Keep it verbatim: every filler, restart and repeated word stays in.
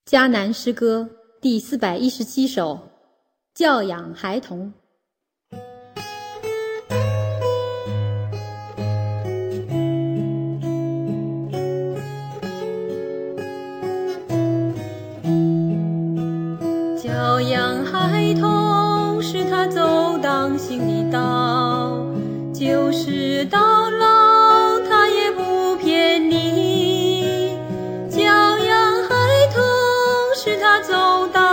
迦南诗歌第四百一十七首，教养孩童。教养孩童，使他走当行的道，就是到老他也不偏离。教养孩童，使他走当